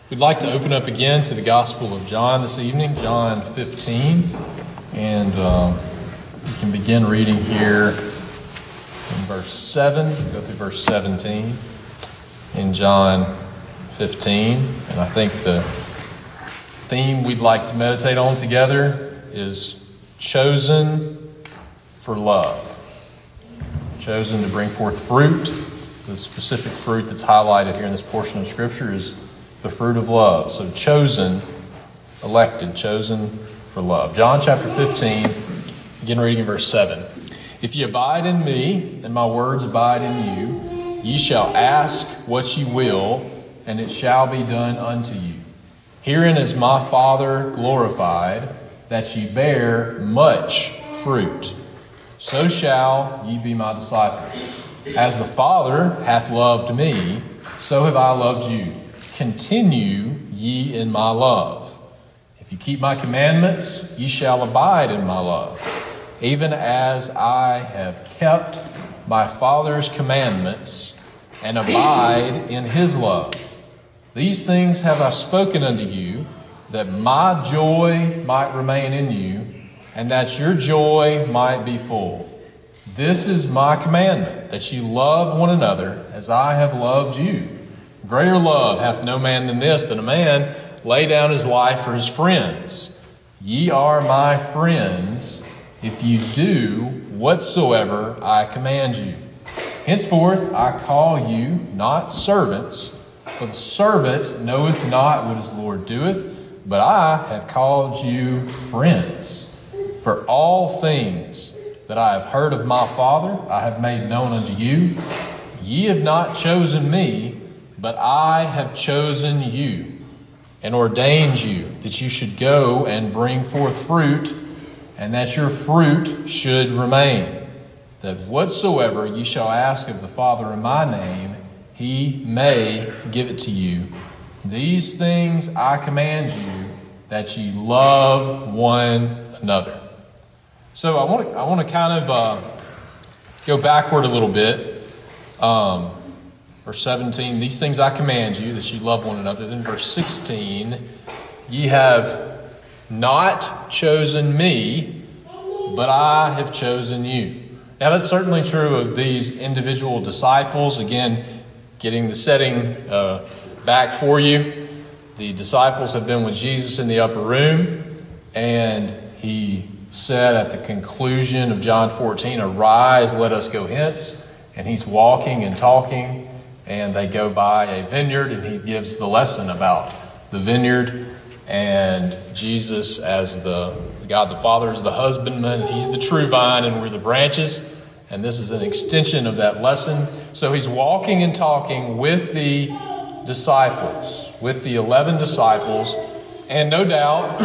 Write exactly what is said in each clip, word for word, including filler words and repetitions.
We'd like to open up again to the Gospel of John this evening, John fifteen, and um, you can begin reading here in verse seven, go through verse seventeen in John fifteen, and I think the theme we'd like to meditate on together is chosen for love. Chosen to bring forth fruit. The specific fruit that's highlighted here in this portion of Scripture is the fruit of love. So chosen, elected, chosen for love. John chapter fifteen, begin reading in verse seven. If ye abide in me, and my words abide in you, ye shall ask what ye will, and it shall be done unto you. Herein is my Father glorified, that ye bear much fruit. So shall ye be my disciples. As the Father hath loved me, so have I loved you. Continue ye in my love. If you keep my commandments, ye shall abide in my love, even as I have kept my Father's commandments and abide in his love. These things have I spoken unto you, that my joy might remain in you, and that your joy might be full. This is my commandment, that ye love one another as I have loved you. Greater love hath no man than this, that a man lay down his life for his friends. Ye are my friends, if you do whatsoever I command you. Henceforth I call you not servants, for the servant knoweth not what his Lord doeth, but I have called you friends. For all things that I have heard of my Father, I have made known unto you. Ye have not chosen me, but I have chosen you, and ordained you that you should go and bring forth fruit, and that your fruit should remain, that whatsoever ye shall ask of the Father in my name, he may give it to you. These things I command you, that ye love one another. So I want to I want to kind of uh, go backward a little bit. Um, verse seventeen, these things I command you, that ye love one another. Then verse sixteen, ye have not chosen me, but I have chosen you. Now that's certainly true of these individual disciples. Again, getting the setting uh, back for you. The disciples have been with Jesus in the upper room, and he said at the conclusion of John fourteen, arise, let us go hence. And he's walking and talking, and they go by a vineyard, and he gives the lesson about the vineyard, and Jesus as the God the Father is the husbandman, he's the true vine, and we're the branches. And this is an extension of that lesson. So he's walking and talking with the disciples, with the eleven disciples, and no doubt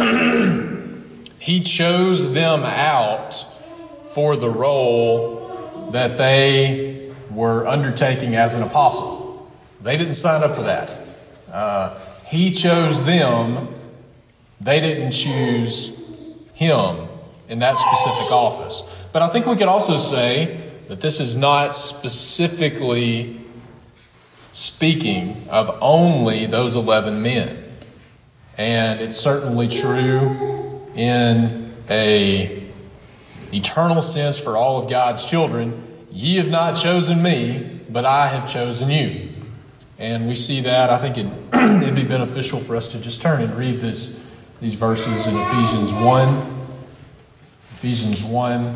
he chose them out for the role that they were undertaking as an apostle. They didn't sign up for that. Uh, he chose them. They didn't choose him in that specific office. But I think we could also say that this is not specifically speaking of only those eleven men. And it's certainly true in a eternal sense for all of God's children. Ye have not chosen me, but I have chosen you. And we see that. I think it, it'd be beneficial for us to just turn and read this, these verses in Ephesians one. Ephesians one,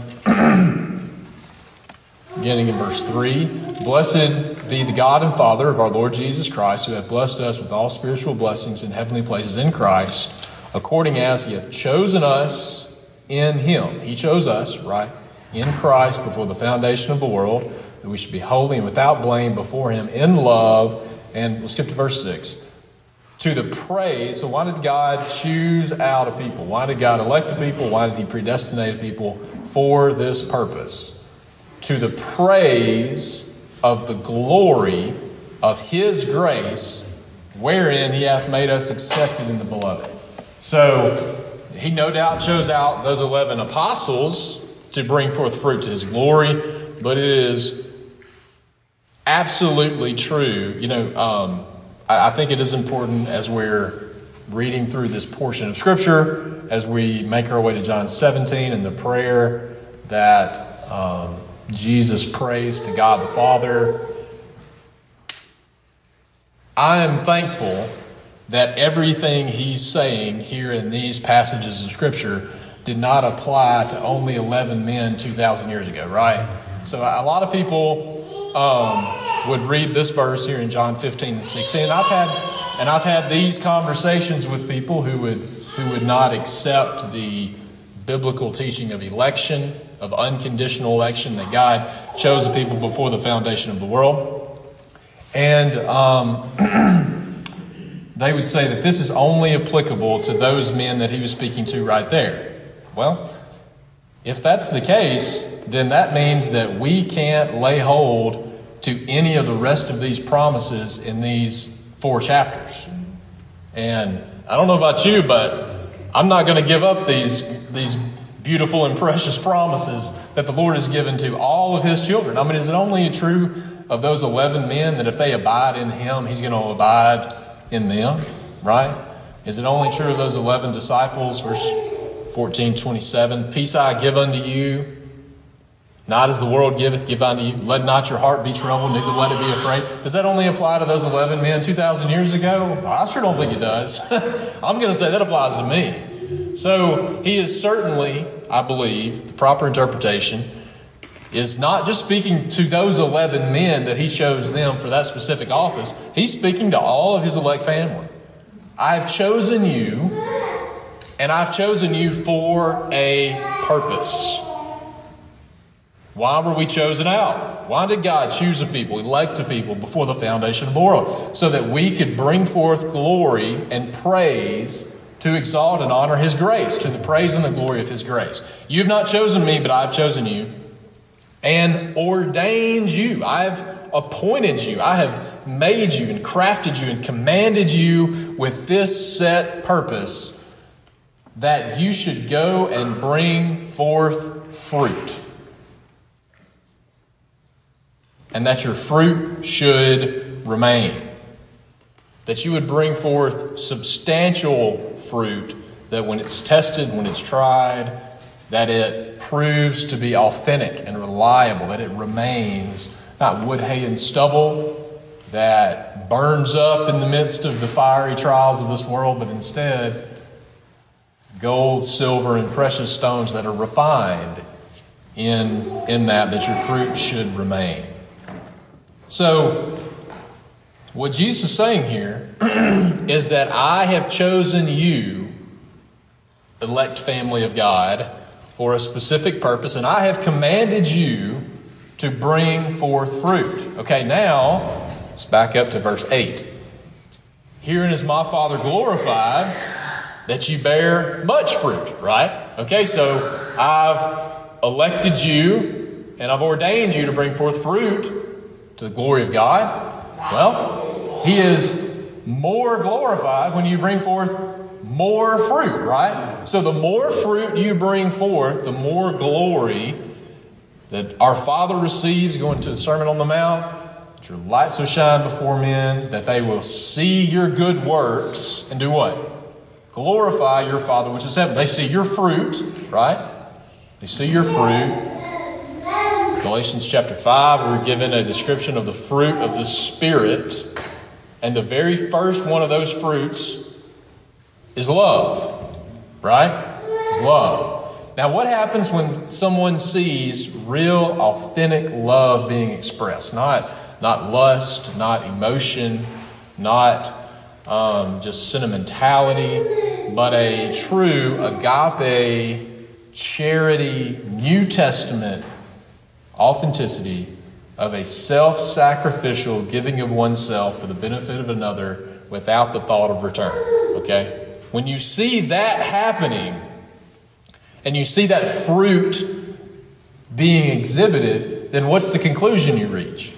beginning in verse three. Blessed be the God and Father of our Lord Jesus Christ, who hath blessed us with all spiritual blessings in heavenly places in Christ, according as he hath chosen us in him. He chose us, right? In Christ before the foundation of the world, that we should be holy and without blame before him in love. And we'll skip to verse six. To the praise. So why did God choose out a people? Why did God elect a people? Why did he predestinate a people? For this purpose. To the praise of the glory of his grace, wherein he hath made us accepted in the beloved. So he no doubt chose out those eleven apostles to bring forth fruit to his glory, but it is absolutely true. You know, um, I, I think it is important as we're reading through this portion of Scripture, as we make our way to John seventeen and the prayer that um, Jesus prays to God the Father. I am thankful that everything he's saying here in these passages of Scripture did not apply to only eleven men two thousand years ago, right? So a lot of people um, would read this verse here in John fifteen and sixteen. And I've had and I've had these conversations with people who would who would not accept the biblical teaching of election, of unconditional election, that God chose the people before the foundation of the world. And um, they would say that this is only applicable to those men that he was speaking to right there. Well, if that's the case, then that means that we can't lay hold to any of the rest of these promises in these four chapters. And I don't know about you, but I'm not going to give up these, these beautiful and precious promises that the Lord has given to all of his children. I mean, is it only true of those eleven men that if they abide in him, he's going to abide in them, right? Is it only true of those eleven disciples? Verse fourteen twenty-seven, peace I give unto you, not as the world giveth, give unto you. Let not your heart be troubled, neither let it be afraid. Does that only apply to those eleven men two thousand years ago? I sure don't think it does. I'm going to say that applies to me. So he is certainly, I believe, the proper interpretation is not just speaking to those eleven men that he chose them for that specific office. He's speaking to all of his elect family. I've chosen you, and I've chosen you for a purpose. Why were we chosen out? Why did God choose a people, elect a people before the foundation of the world? So that we could bring forth glory and praise to exalt and honor his grace, to the praise and the glory of his grace. You've not chosen me, but I've chosen you and ordained you. I've appointed you. I have made you and crafted you and commanded you with this set purpose, that you should go and bring forth fruit. And that your fruit should remain. That you would bring forth substantial fruit, that when it's tested, when it's tried, that it proves to be authentic and reliable, that it remains not wood, hay, and stubble that burns up in the midst of the fiery trials of this world, but instead gold, silver, and precious stones that are refined in, in that, that your fruit should remain. So, what Jesus is saying here is that I have chosen you, elect family of God, for a specific purpose, and I have commanded you to bring forth fruit. Okay, now, let's back up to verse eight. Herein is my Father glorified, that you bear much fruit, right? Okay, so I've elected you, and I've ordained you to bring forth fruit to the glory of God. Well, he is more glorified when you bring forth more fruit, right? So the more fruit you bring forth, the more glory that our Father receives, going to the Sermon on the Mount, that your light so shine before men, that they will see your good works and do what? Glorify your Father which is in heaven. They see your fruit, right? They see your fruit. Galatians chapter five, we're given a description of the fruit of the Spirit. And the very first one of those fruits is love, right? Is love. Now, what happens when someone sees real, authentic love being expressed? Not, not lust, not emotion, not um, just sentimentality, but a true agape, charity, New Testament authenticity of a self-sacrificial giving of oneself for the benefit of another without the thought of return. Okay? When you see that happening, and you see that fruit being exhibited, then what's the conclusion you reach?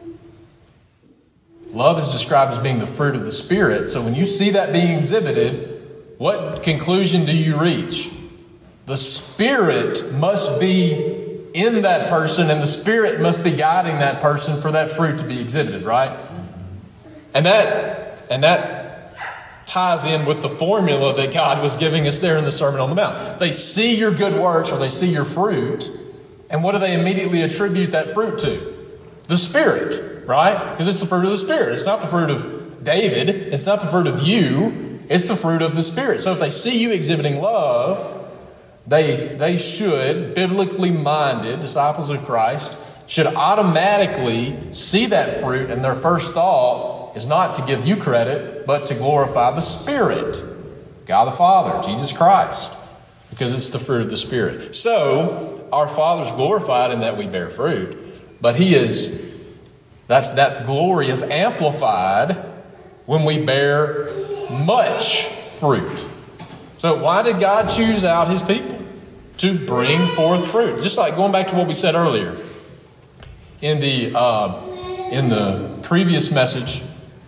Love is described as being the fruit of the Spirit. So when you see that being exhibited, what conclusion do you reach? The Spirit must be in that person, and the Spirit must be guiding that person for that fruit to be exhibited, right? And that And that ties in with the formula that God was giving us there in the Sermon on the Mount. They see your good works, or they see your fruit, and what do they immediately attribute that fruit to? The Spirit, right? Because it's the fruit of the Spirit. It's not the fruit of David. It's not the fruit of you. It's the fruit of the Spirit. So if they see you exhibiting love, they, they should, biblically minded disciples of Christ, should automatically see that fruit, and their first thought is not to give you credit, but to glorify the Spirit, God the Father, Jesus Christ, because it's the fruit of the Spirit. So our Father's glorified in that we bear fruit, but He is, that, that glory is amplified when we bear much fruit. So why did God choose out His people? To bring forth fruit. Just like going back to what we said earlier in the uh, in the previous message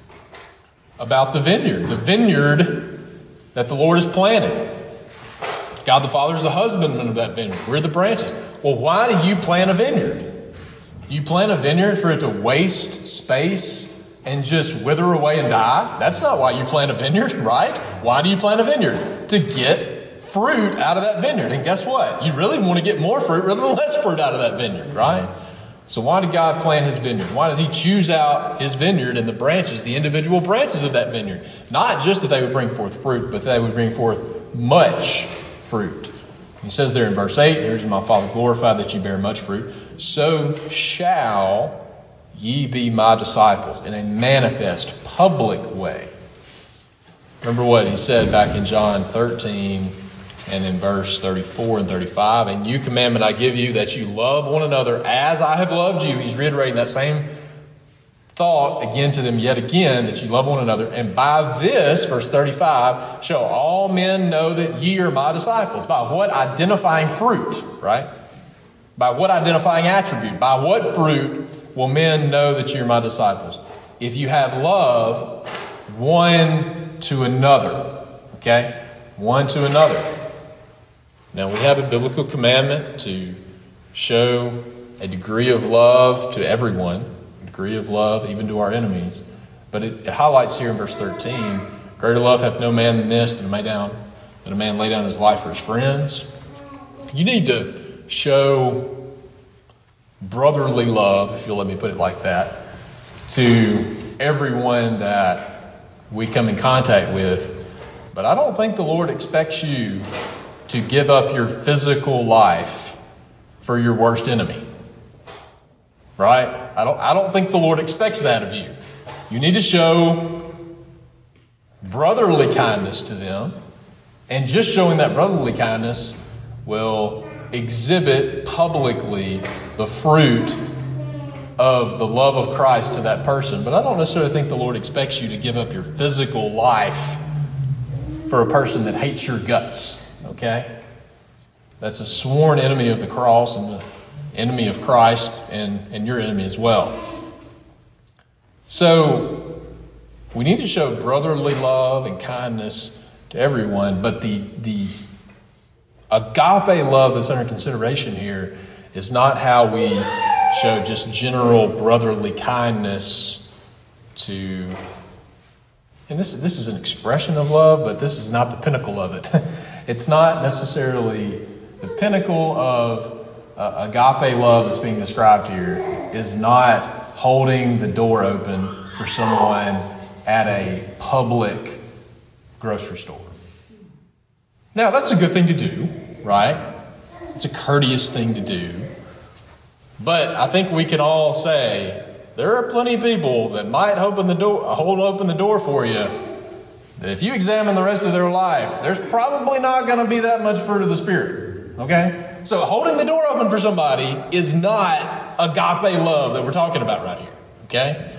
about the vineyard. The vineyard that the Lord has planted. God the Father is the husbandman of that vineyard. We're the branches. Well, why do you plant a vineyard? You plant a vineyard for it to waste space and just wither away and die? That's not why you plant a vineyard, right? Why do you plant a vineyard? To get fruit out of that vineyard. And guess what? You really want to get more fruit rather than less fruit out of that vineyard, right? So why did God plant His vineyard? Why did He choose out His vineyard and the branches, the individual branches of that vineyard? Not just that they would bring forth fruit, but they would bring forth much fruit. He says there in verse eight, "Here's my Father glorified that ye bear much fruit. So shall ye be my disciples," in a manifest, public way. Remember what He said back in John thirteen and in verse thirty-four and thirty-five. "A new commandment I give you, that you love one another as I have loved you." He's reiterating that same thought again to them yet again, that you love one another. "And by this," verse thirty-five, "shall all men know that ye are my disciples." By what identifying fruit, right? By what identifying attribute? By what fruit will men know that you are my disciples? If you have love one to another. Okay? One to another. Now, we have a biblical commandment to show a degree of love to everyone, a degree of love even to our enemies. But it, it highlights here in verse thirteen, "Greater love hath no man than this, that a man down, that a man lay down his life for his friends." You need to show brotherly love, if you'll let me put it like that, to everyone that we come in contact with. But I don't think the Lord expects you to give up your physical life for your worst enemy. Right? I don't, I don't think the Lord expects that of you. You need to show brotherly kindness to them, and just showing that brotherly kindness will exhibit publicly the fruit of the love of Christ to that person. But I don't necessarily think the Lord expects you to give up your physical life for a person that hates your guts. Okay? That's a sworn enemy of the cross and the enemy of Christ, and, and your enemy as well. So we need to show brotherly love and kindness to everyone, but the, the agape love that's under consideration here is not how we show just general brotherly kindness to, and this, this is an expression of love, but this is not the pinnacle of it. It's not necessarily the pinnacle of uh, agape love that's being described here is not holding the door open for someone at a public grocery store. Now, that's a good thing to do, right? It's a courteous thing to do. But I think we can all say there are plenty of people that might open the door, hold open the door for you, that if you examine the rest of their life, there's probably not going to be that much fruit of the Spirit. Okay? So holding the door open for somebody is not agape love that we're talking about right here. Okay?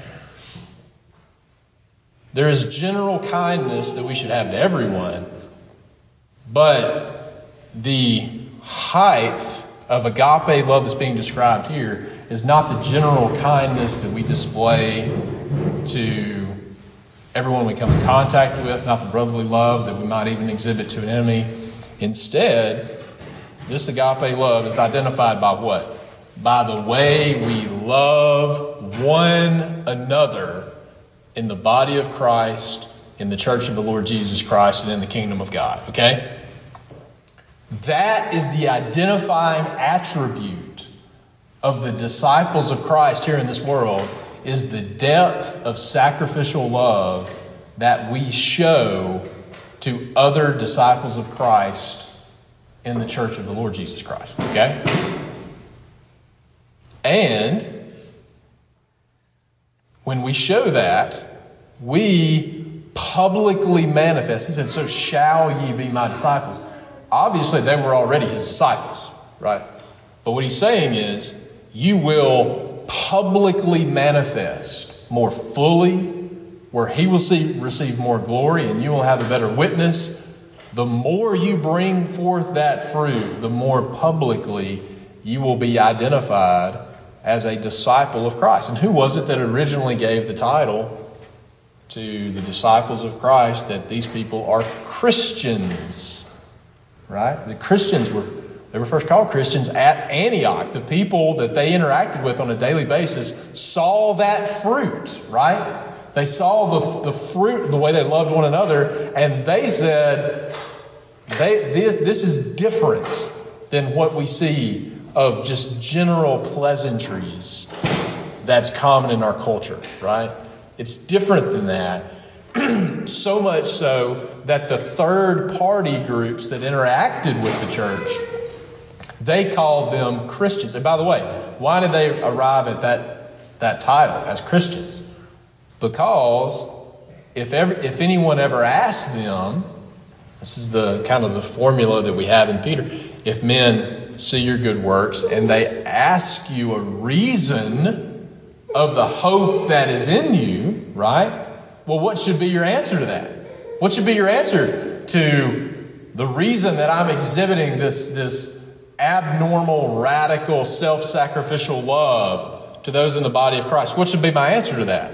There is general kindness that we should have to everyone, but the height of agape love that's being described here is not the general kindness that we display to everyone we come in contact with, not the brotherly love that we might even exhibit to an enemy. Instead, this agape love is identified by what? By the way we love one another in the body of Christ, in the church of the Lord Jesus Christ, and in the kingdom of God, okay? That is the identifying attribute of the disciples of Christ here in this world, is the depth of sacrificial love that we show to other disciples of Christ in the church of the Lord Jesus Christ, okay? And when we show that, we publicly manifest. He said, so shall ye be my disciples. Obviously, they were already his disciples, right? But what he's saying is, you will publicly manifest more fully, where he will see, receive more glory, and you will have a better witness. The more you bring forth that fruit, the more publicly you will be identified as a disciple of Christ. And who was it that originally gave the title to the disciples of Christ that these people are Christians? Right? The Christians were, they were first called Christians at Antioch. The people that they interacted with on a daily basis saw that fruit, right? They saw the, the fruit, the way they loved one another, and they said, they, this, this is different than what we see of just general pleasantries that's common in our culture, right? It's different than that. So much so that the third party groups that interacted with the church, they called them Christians. And by the way, why did they arrive at that, that title as Christians? Because if ever, if anyone ever asked them, this is the kind of the formula that we have in Peter, if men see your good works and they ask you a reason of the hope that is in you, right? Well, what should be your answer to that? What should be your answer to the reason that I'm exhibiting this, this abnormal, radical, self-sacrificial love to those in the body of Christ? What should be my answer to that?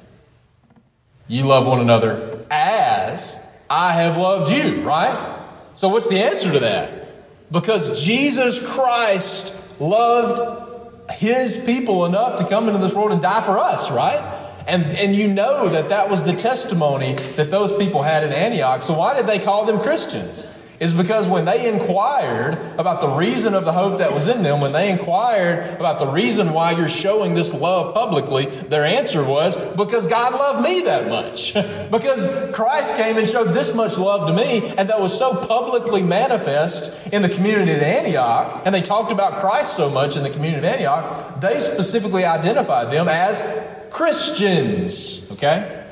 You love one another as I have loved you, right? So what's the answer to that? Because Jesus Christ loved his people enough to come into this world and die for us, right? And, and you know that that was the testimony that those people had in Antioch. So why did they call them Christians? It's because when they inquired about the reason of the hope that was in them, when they inquired about the reason why you're showing this love publicly, their answer was, because God loved me that much. Because Christ came and showed this much love to me, and that was so publicly manifest in the community of Antioch, and they talked about Christ so much in the community of Antioch, they specifically identified them as Christians. Okay?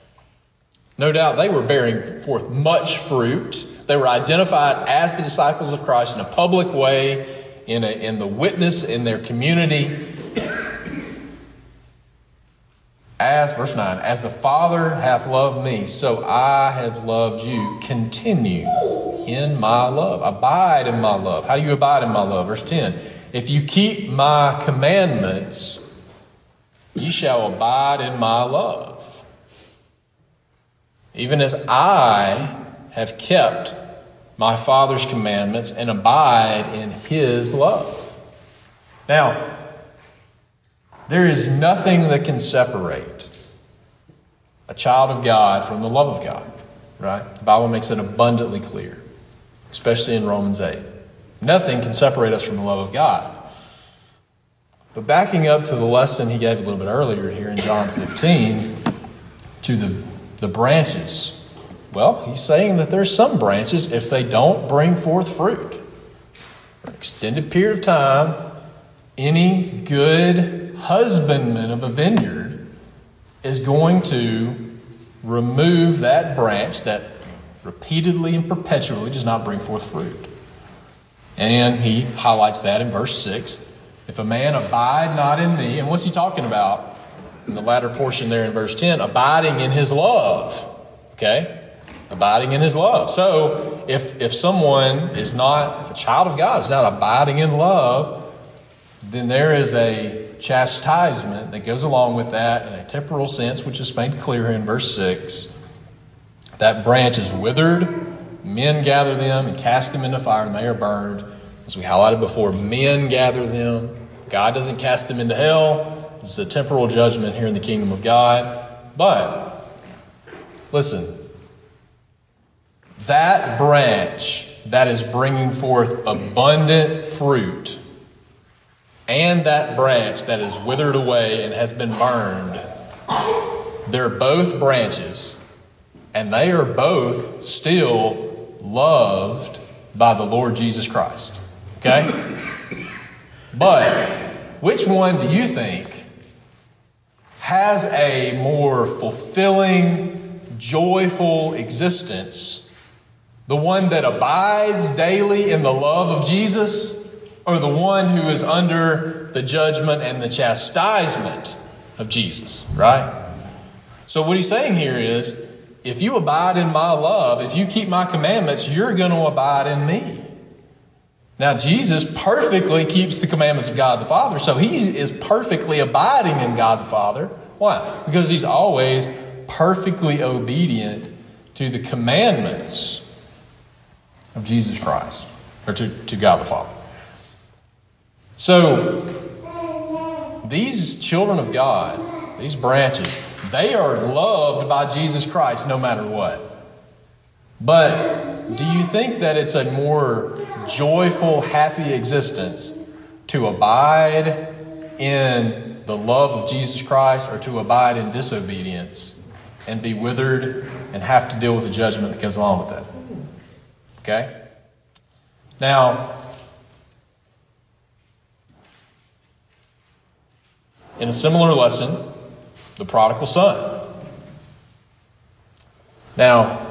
No doubt they were bearing forth much fruit. They were identified as the disciples of Christ in a public way, in, a, in the witness in their community. As, verse nine, as the Father hath loved me, so I have loved you. Continue in my love. Abide in my love. How do you abide in my love? Verse ten, if you keep my commandments, you shall abide in my love. Even as I have kept my Father's commandments and abide in his love. Now, there is nothing that can separate a child of God from the love of God, right? The Bible makes it abundantly clear, especially in Romans eight. Nothing can separate us from the love of God. But backing up to the lesson he gave a little bit earlier here in John fifteen, to the, the branches. Well, he's saying that there's some branches, if they don't bring forth fruit for an extended period of time, any good husbandman of a vineyard is going to remove that branch that repeatedly and perpetually does not bring forth fruit. And he highlights that in verse six. If a man abide not in me, and what's he talking about in the latter portion there in verse ten? Abiding in his love. Okay? Abiding in his love. So if if someone is not, if a child of God is not abiding in love, then there is a chastisement that goes along with that in a temporal sense, which is made clear in verse six. That branch is withered, men gather them and cast them into fire, and they are burned. As we highlighted before, men gather them. God doesn't cast them into hell. This is a temporal judgment here in the kingdom of God. But Listen, that branch that is bringing forth abundant fruit and that branch that is withered away and has been burned, they're both branches, and they are both still loved by the Lord Jesus Christ. Okay? But which one do you think has a more fulfilling, joyful existence? The one that abides daily in the love of Jesus, or the one who is under the judgment and the chastisement of Jesus, right? So what he's saying here is, if you abide in my love, if you keep my commandments, you're going to abide in me. Now, Jesus perfectly keeps the commandments of God the Father, so he is perfectly abiding in God the Father. Why? Because he's always perfectly obedient to the commandments of Jesus Christ, or to, to God the Father. So, these children of God, these branches, they are loved by Jesus Christ no matter what. But do you think that it's a more joyful, happy existence to abide in the love of Jesus Christ, or to abide in disobedience and be withered and have to deal with the judgment that goes along with that? Okay? Now, in a similar lesson, the prodigal son. Now,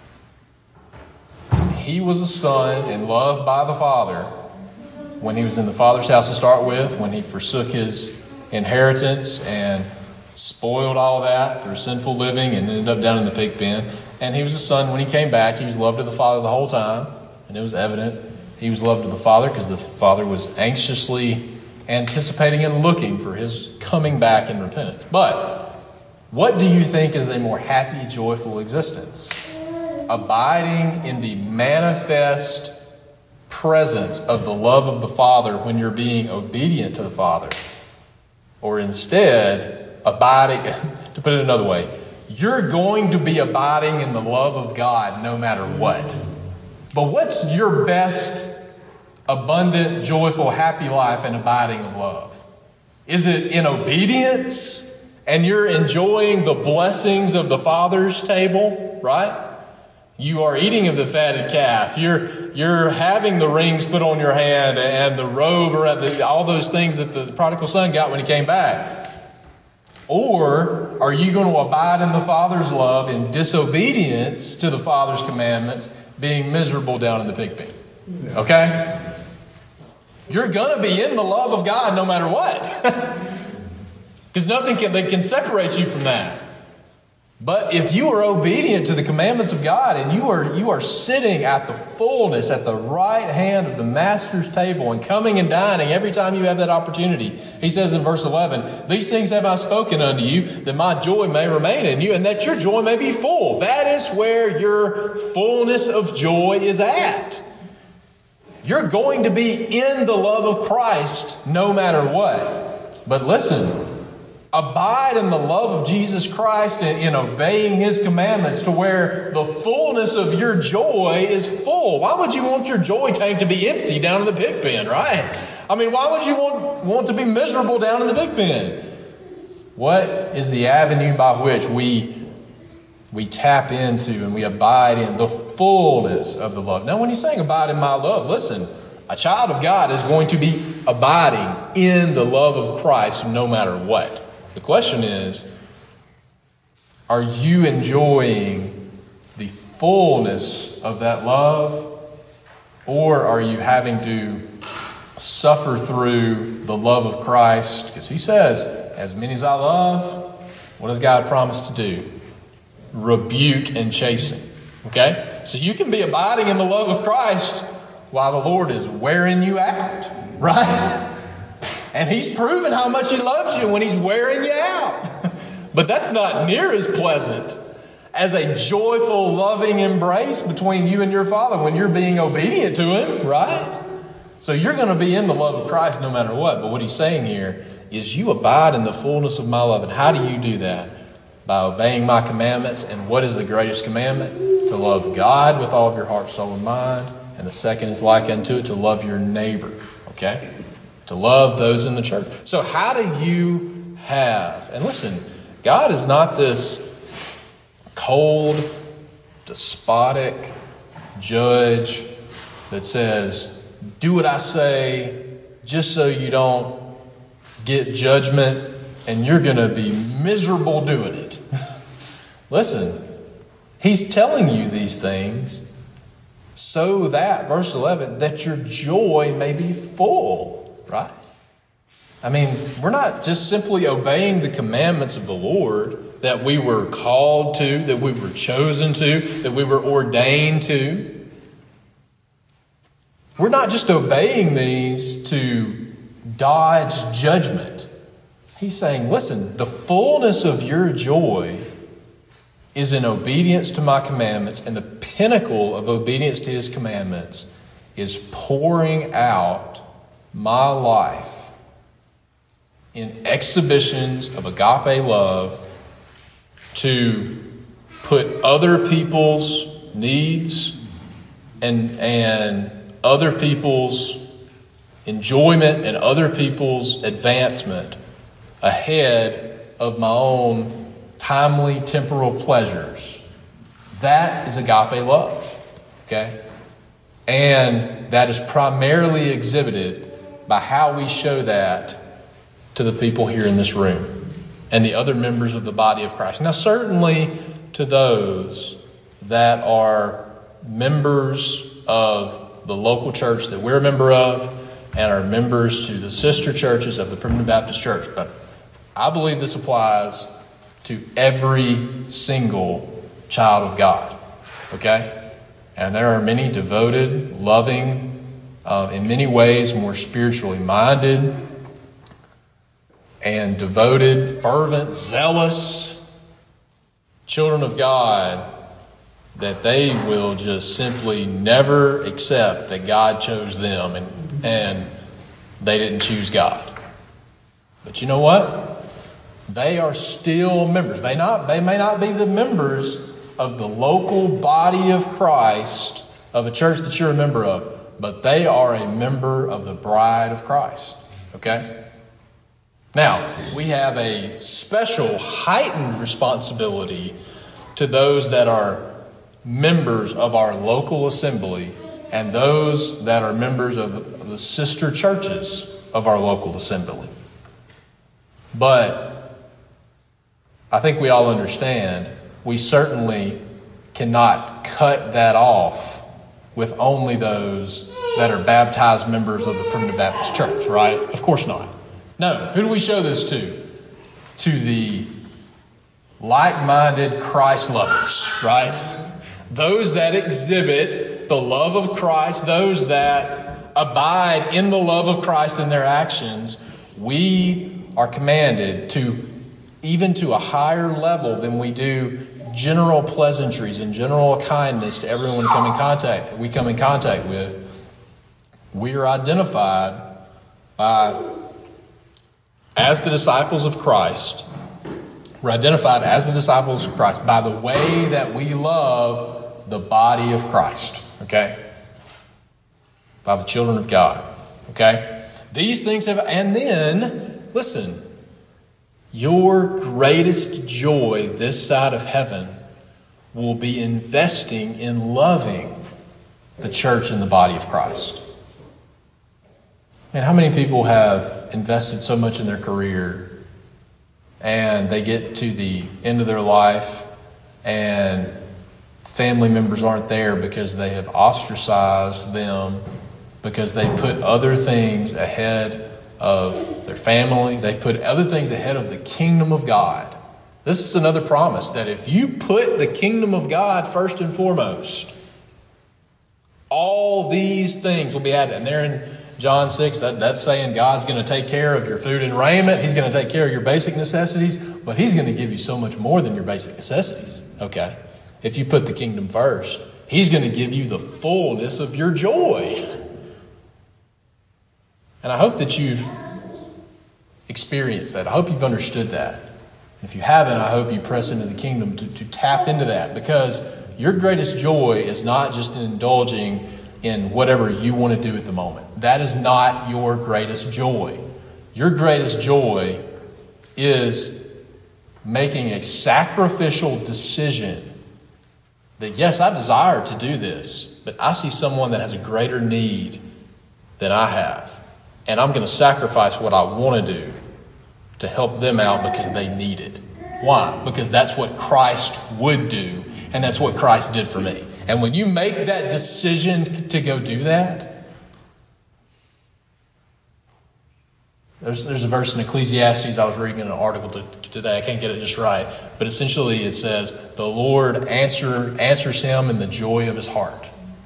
he was a son and loved by the father when he was in the father's house to start with, when he forsook his inheritance and spoiled all that through sinful living and ended up down in the pig pen. And he was a son when he came back. He was loved of the father the whole time, and it was evident he was loved of the father because the father was anxiously anticipating and looking for his coming back in repentance. But what do you think is a more happy, joyful existence? Abiding in the manifest presence of the love of the Father when you're being obedient to the Father, or instead abiding, to put it another way, you're going to be abiding in the love of God no matter what. But what's your best abundant, joyful, happy life and abiding of love? Is it in obedience and you're enjoying the blessings of the Father's table, right? You are eating of the fatted calf. You're, you're having the rings put on your hand and the robe, or the, all those things that the prodigal son got when he came back. Or are you going to abide in the Father's love in disobedience to the Father's commandments, being miserable down in the pig pen? Okay? You're going to be in the love of God no matter what. Because nothing can, that can separate you from that. But if you are obedient to the commandments of God and you are, you are sitting at the fullness, at the right hand of the Master's table and coming and dining every time you have that opportunity, he says in verse eleven, "These things have I spoken unto you, that my joy may remain in you, and that your joy may be full." That is where your fullness of joy is at. You're going to be in the love of Christ no matter what. But listen, abide in the love of Jesus Christ and in obeying His commandments to where the fullness of your joy is full. Why would you want your joy tank to be empty down in the pig pen, right? I mean, why would you want, want to be miserable down in the pig pen? What is the avenue by which we we tap into and we abide in the fullness of the love? Now, when you're saying abide in my love, listen, a child of God is going to be abiding in the love of Christ no matter what. The question is, are you enjoying the fullness of that love, or are you having to suffer through the love of Christ? Because He says, as many as I love, what does God promise to do? Rebuke and chasten. Okay? So you can be abiding in the love of Christ while the Lord is wearing you out, right? And He's proven how much He loves you when He's wearing you out. But that's not near as pleasant as a joyful, loving embrace between you and your Father when you're being obedient to Him, right? So you're going to be in the love of Christ no matter what. But what He's saying here is you abide in the fullness of my love. And how do you do that? by obeying my commandments. And what is the greatest commandment? To love God with all of your heart, soul, and mind. And the second is like unto it, to love your neighbor. Okay? To love those in the church. So how do you have, and listen, God is not this cold, despotic judge that says, do what I say just so you don't get judgment and you're going to be miserable doing it. Listen, he's telling you these things so that, verse eleven, that your joy may be full, right? I mean, we're not just simply obeying the commandments of the Lord that we were called to, that we were chosen to, that we were ordained to. We're not just obeying these to dodge judgment. He's saying, listen, the fullness of your joy is in obedience to my commandments, and the pinnacle of obedience to his commandments is pouring out my life in exhibitions of agape love to put other people's needs and, and other people's enjoyment and other people's advancement ahead of my own timely temporal pleasures. That is agape love, okay? And that is primarily exhibited by how we show that to the people here in this room and the other members of the body of Christ. Now, certainly to those that are members of the local church that we're a member of and are members to the sister churches of the Primitive Baptist Church. But I believe this applies to every single child of God, okay? And there are many devoted, loving, uh, in many ways more spiritually minded and devoted, fervent, zealous children of God that they will just simply never accept that God chose them and, and they didn't choose God. But you know what? They are still members. They not they may not be the members of the local body of Christ of a church that you're a member of, but they are a member of the bride of Christ. Okay? Now, we have a special heightened responsibility to those that are members of our local assembly and those that are members of the sister churches of our local assembly. But I think we all understand we certainly cannot cut that off with only those that are baptized members of the Primitive Baptist Church, right? Of course not. No. Who do we show this to? To the like-minded Christ lovers, right? Those that exhibit the love of Christ, those that abide in the love of Christ in their actions, we are commanded to, even to a higher level than we do general pleasantries and general kindness to everyone we come in contact, we come in contact with. We are identified by, as the disciples of Christ, we're identified as the disciples of Christ by the way that we love the body of Christ, okay? By the children of God, okay? These things have, and then, listen, your greatest joy this side of heaven will be investing in loving the church and the body of Christ. And how many people have invested so much in their career and they get to the end of their life and family members aren't there because they have ostracized them, because they put other things ahead of their family. They put other things ahead of the kingdom of God. This is another promise that if you put the kingdom of God first and foremost, all these things will be added. And there in John six, that, that's saying God's going to take care of your food and raiment. He's going to take care of your basic necessities, but he's going to give you so much more than your basic necessities. Okay? If you put the kingdom first, he's going to give you the fullness of your joy. And I hope that you've experienced that. I hope you've understood that. If you haven't, I hope you press into the kingdom to, to tap into that, because your greatest joy is not just in indulging in whatever you want to do at the moment. That is not your greatest joy. Your greatest joy is making a sacrificial decision that, yes, I desire to do this, but I see someone that has a greater need than I have, and I'm going to sacrifice what I want to do to help them out because they need it. Why? Because that's what Christ would do, and that's what Christ did for me. And when you make that decision to go do that, there's, there's a verse in Ecclesiastes, I was reading in an article to, today, I can't get it just right, but essentially it says, the Lord answer, answers him in the joy of his heart.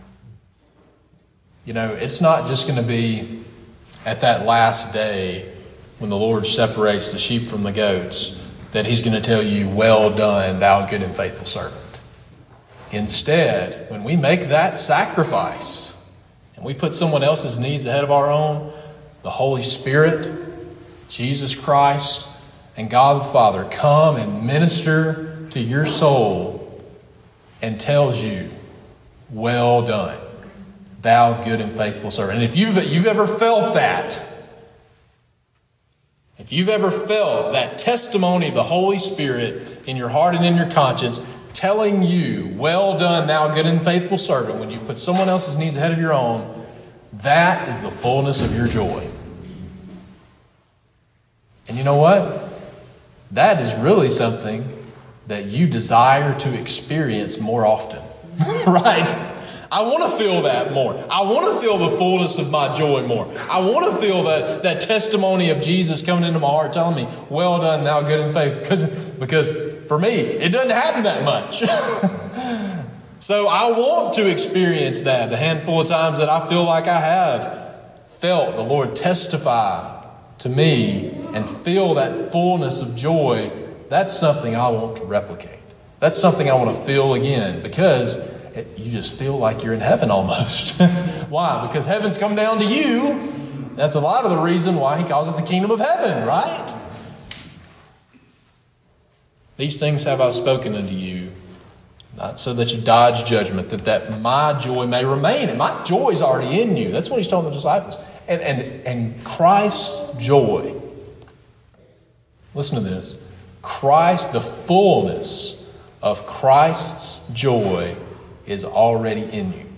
You know, it's not just going to be at that last day when the Lord separates the sheep from the goats, that he's going to tell you, well done, thou good and faithful servant. Instead, when we make that sacrifice and we put someone else's needs ahead of our own, the Holy Spirit, Jesus Christ, and God the Father come and minister to your soul and tells you, well done, thou good and faithful servant. And if you've, you've ever felt that, if you've ever felt that testimony of the Holy Spirit in your heart and in your conscience telling you, well done, thou good and faithful servant, when you put someone else's needs ahead of your own, that is the fullness of your joy. And you know what? That is really something that you desire to experience more often, right? I want to feel that more. I want to feel the fullness of my joy more. I want to feel that, that testimony of Jesus coming into my heart telling me, well done, thou good and faithful. Because, because for me, it doesn't happen that much. So I want to experience that. The handful of times that I feel like I have felt the Lord testify to me and feel that fullness of joy, that's something I want to replicate. That's something I want to feel again, because it, you just feel like you're in heaven almost. Why? Because heaven's come down to you. That's a lot of the reason why he calls it the kingdom of heaven, right? These things have I spoken unto you, not so that you dodge judgment, that, that my joy may remain. And my joy is already in you. That's what he's telling the disciples. And, and, and Christ's joy, listen to this, Christ, the fullness of Christ's joy is already in you.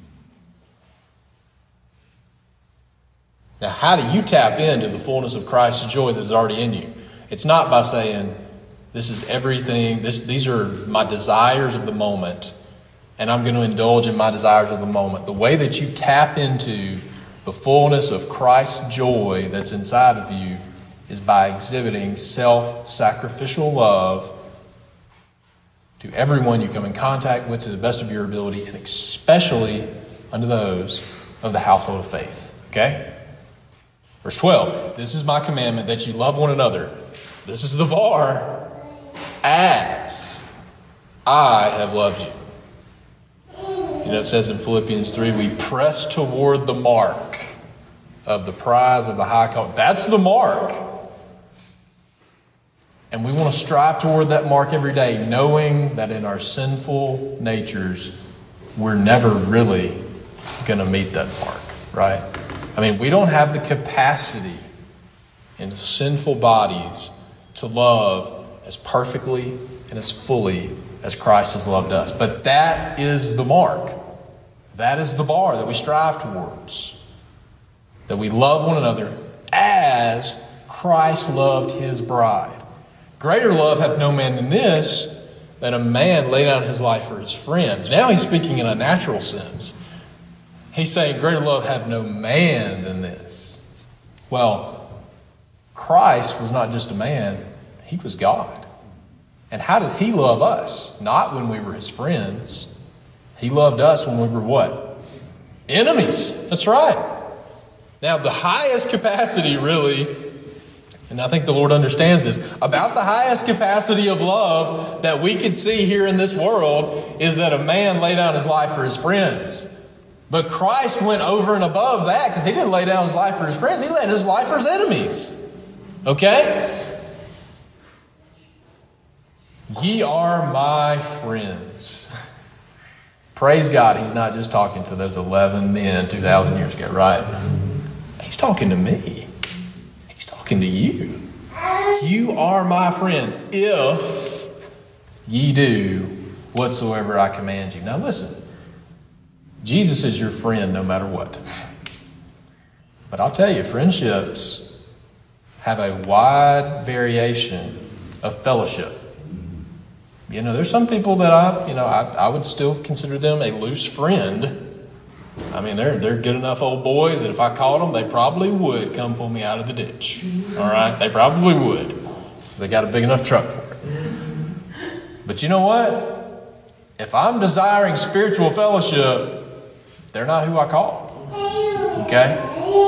Now, how do you tap into the fullness of Christ's joy that is already in you? It's not by saying, this is everything, this, these are my desires of the moment, and I'm going to indulge in my desires of the moment. The way that you tap into the fullness of Christ's joy that's inside of you is by exhibiting self-sacrificial love to everyone you come in contact with to the best of your ability, and especially unto those of the household of faith. Okay? Verse twelve, this is my commandment, that you love one another. This is the bar, as I have loved you. You know, it says in Philippians three, we press toward the mark of the prize of the high call. That's the mark. And we want to strive toward that mark every day, knowing that in our sinful natures, we're never really going to meet that mark, right? I mean, we don't have the capacity in sinful bodies to love as perfectly and as fully as Christ has loved us. But that is the mark. That is the bar that we strive towards. That we love one another as Christ loved his bride. Greater love hath no man than this, that a man lay down his life for his friends. Now he's speaking in a natural sense. He's saying greater love hath no man than this. Well, Christ was not just a man, he was God. And how did he love us? Not when we were his friends. He loved us when we were what? Enemies. That's right. Now, the highest capacity, really, and I think the Lord understands this, about the highest capacity of love that we can see here in this world is that a man lay down his life for his friends. But Christ went over and above that, because he didn't lay down his life for his friends. He laid down his life for his enemies. Okay? Ye are my friends. Praise God, he's not just talking to those eleven men two thousand years ago, right? He's talking to me. He's talking to you. You are my friends if ye do whatsoever I command you. Now listen, Jesus is your friend no matter what. But I'll tell you, friendships have a wide variation of fellowship. You know, there's some people that I, you know, I, I would still consider them a loose friend. I mean, they're they're good enough old boys that if I called them, they probably would come pull me out of the ditch. All right? They probably would. They got a big enough truck for it. But you know what? If I'm desiring spiritual fellowship, they're not who I call. Okay?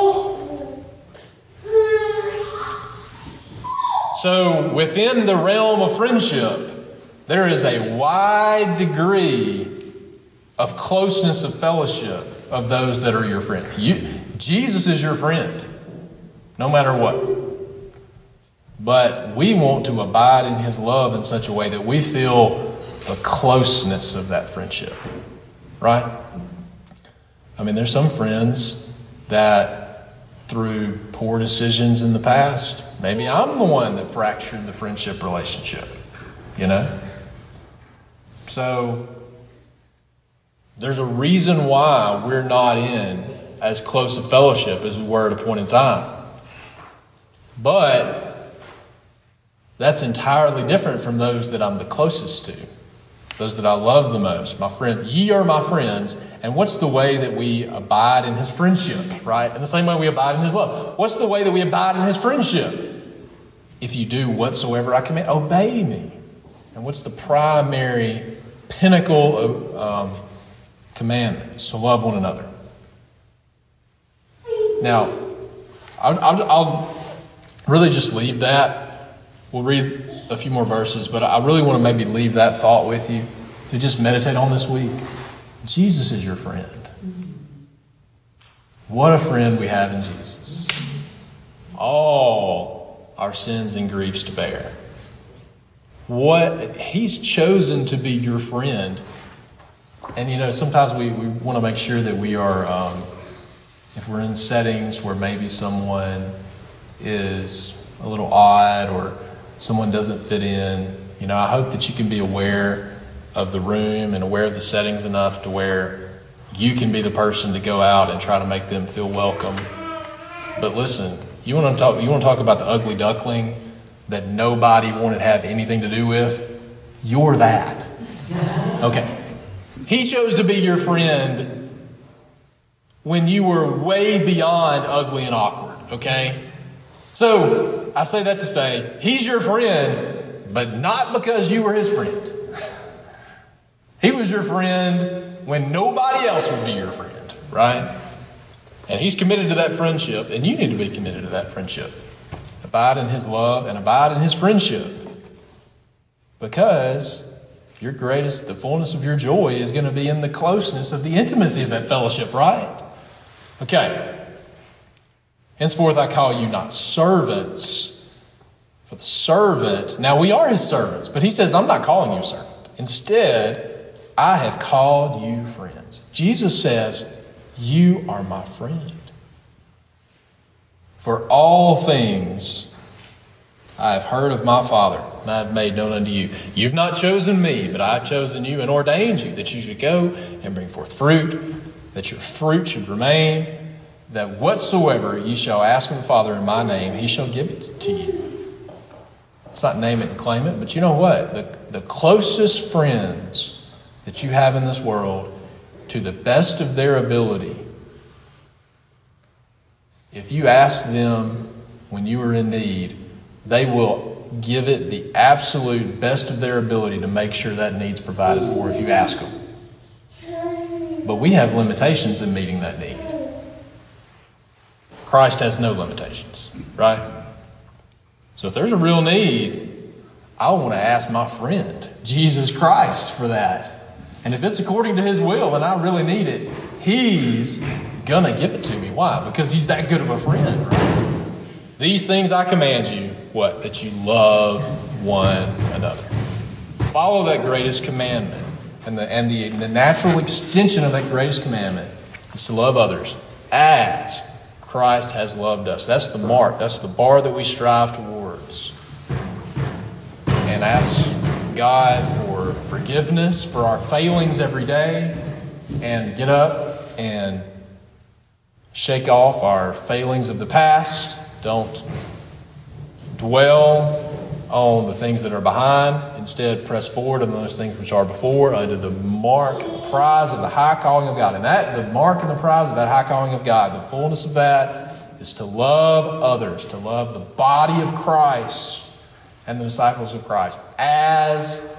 So within the realm of friendship, there is a wide degree of closeness of fellowship of those that are your friend. You, Jesus is your friend, no matter what. But we want to abide in his love in such a way that we feel the closeness of that friendship, right? I mean, there's some friends that through poor decisions in the past, maybe I'm the one that fractured the friendship relationship, you know? So there's a reason why we're not in as close a fellowship as we were at a point in time. But that's entirely different from those that I'm the closest to, those that I love the most. My friend, ye are my friends. And what's the way that we abide in his friendship, right? In the same way we abide in his love. What's the way that we abide in his friendship? If you do whatsoever I command, obey me. And what's the primary pinnacle of um, commandment? It's to love one another. Now, I'll, I'll, I'll really just leave that. We'll read a few more verses, but I really want to maybe leave that thought with you to just meditate on this week. Jesus is your friend. What a friend we have in Jesus. All our sins and griefs to bear. What he's chosen to be your friend. And you know, sometimes we, we want to make sure that we are, um, if we're in settings where maybe someone is a little odd or someone doesn't fit in, you know, I hope that you can be aware of the room and aware of the settings enough to where you can be the person to go out and try to make them feel welcome. But listen, you want to talk, you want to talk about the ugly duckling that nobody wanted to have anything to do with? You're that. Okay. He chose to be your friend when you were way beyond ugly and awkward, okay? So, I say that to say, he's your friend, but not because you were his friend. He was your friend when nobody else would be your friend, right? And he's committed to that friendship, and you need to be committed to that friendship. Abide in his love and abide in his friendship. Because your greatest, the fullness of your joy is going to be in the closeness of the intimacy of that fellowship, right? Okay. Henceforth I call you not servants, for the servant, now we are his servants, but he says, I'm not calling you a servant. Instead, I have called you friends. Jesus says, you are my friend. For all things I have heard of my Father, and I have made known unto you. You've not chosen me, but I have chosen you and ordained you that you should go and bring forth fruit, that your fruit should remain, that whatsoever ye shall ask of the Father in my name, he shall give it to you. It's not name it and claim it, but you know what? The, the closest friends that you have in this world, to the best of their ability, if you ask them when you are in need, they will give it the absolute best of their ability to make sure that need's provided for if you ask them. But we have limitations in meeting that need. Christ has no limitations, right? So if there's a real need, I want to ask my friend, Jesus Christ, for that. And if it's according to his will and I really need it, he's going to give it to me. Why? Because he's that good of a friend, right? These things I command you, what? That you love one another. follow that greatest commandment. And the, and the, the natural extension of that greatest commandment is to love others as Christ has loved us. That's the mark. That's the bar that we strive towards. And ask God for forgiveness for our failings every day, and get up and shake off our failings of the past. Don't dwell on the things that are behind. Instead, press forward on those things which are before, under the mark, the prize of the high calling of God. And that, the mark and the prize of that high calling of God, the fullness of that is to love others, to love the body of Christ and the disciples of Christ as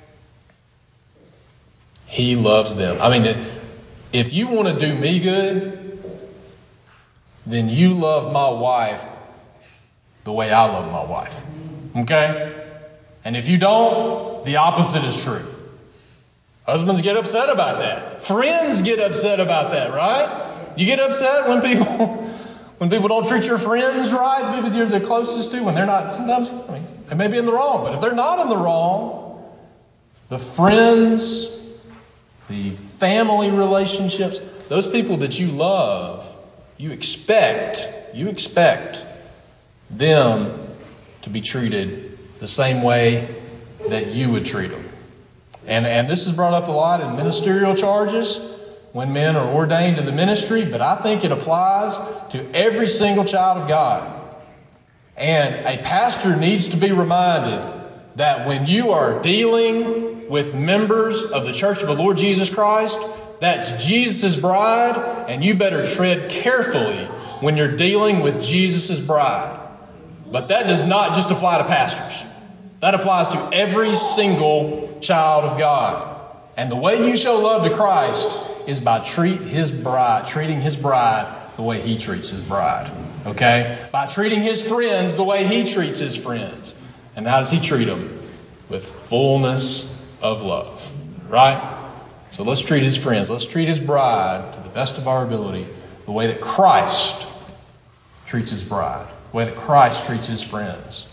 He loves them. I mean, if you want to do me good, then you love my wife the way I love my wife. Okay? And if you don't, the opposite is true. Husbands get upset about that. Friends get upset about that, right? You get upset when people when people don't treat your friends right, the people you're the closest to, when they're not, sometimes, I mean, they may be in the wrong, but if they're not in the wrong, the friends, the family relationships, those people that you love, you expect, you expect them to be treated the same way that you would treat them. And, and this is brought up a lot in ministerial charges when men are ordained to the ministry, but I think it applies to every single child of God. And a pastor needs to be reminded that when you are dealing with members of the Church of the Lord Jesus Christ, that's Jesus' bride, and you better tread carefully when you're dealing with Jesus' bride. But that does not just apply to pastors. That applies to every single child of God. And the way you show love to Christ is by treat his bride, treating his bride the way he treats his bride. Okay? By treating his friends the way he treats his friends. And how does he treat them? With fullness of love. Right? So let's treat his friends. Let's treat his bride to the best of our ability, the way that Christ treats his bride, the way that Christ treats his friends.